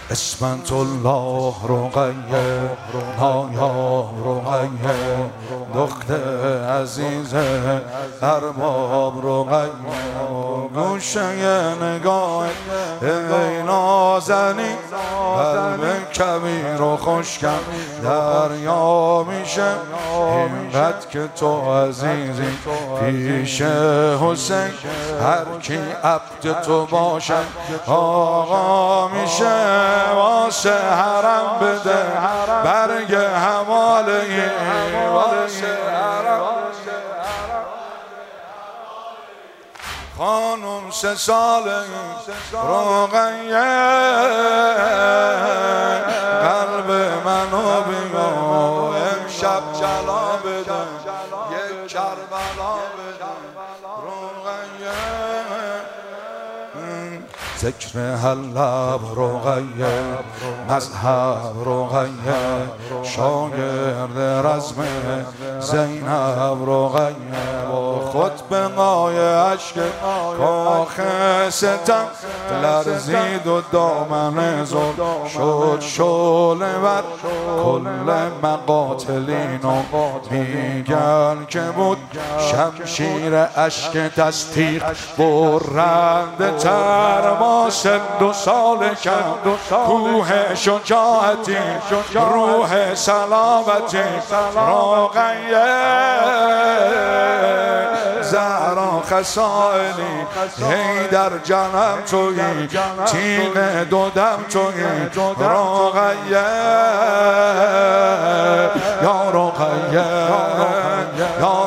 اسمت الله رقیه نایا رقیه دختر عزیز ارباب رقیه گوشه نگاه ای نازنی قلب کبیر و خوشکم دریا میشه اینقدر که تو عزیزی پیش حسین هر کی عبد تو باشد آقا میشه واسه حرم بده برگ حوالی واسه حرم خانم 3 ساله رقیه قلب منو بگو امشب جلا بده یک کربلا بده رقیه ذکر حلب رقیه مذهب رقیه شاگرد رزم زینب رقیه با خطبه‌های اشک کاخ ستم لرزید و دامن زل شد شعله ور کل مقاتلینو میگن که بود شمشیر اشک دستیق برنده تر با 2 سال کم کوه شجاعتی روح سلامتی رقیه زهرا خسائلی هی در جنم تویی تیغ 2 دم تویی رقیه یا رقیه یا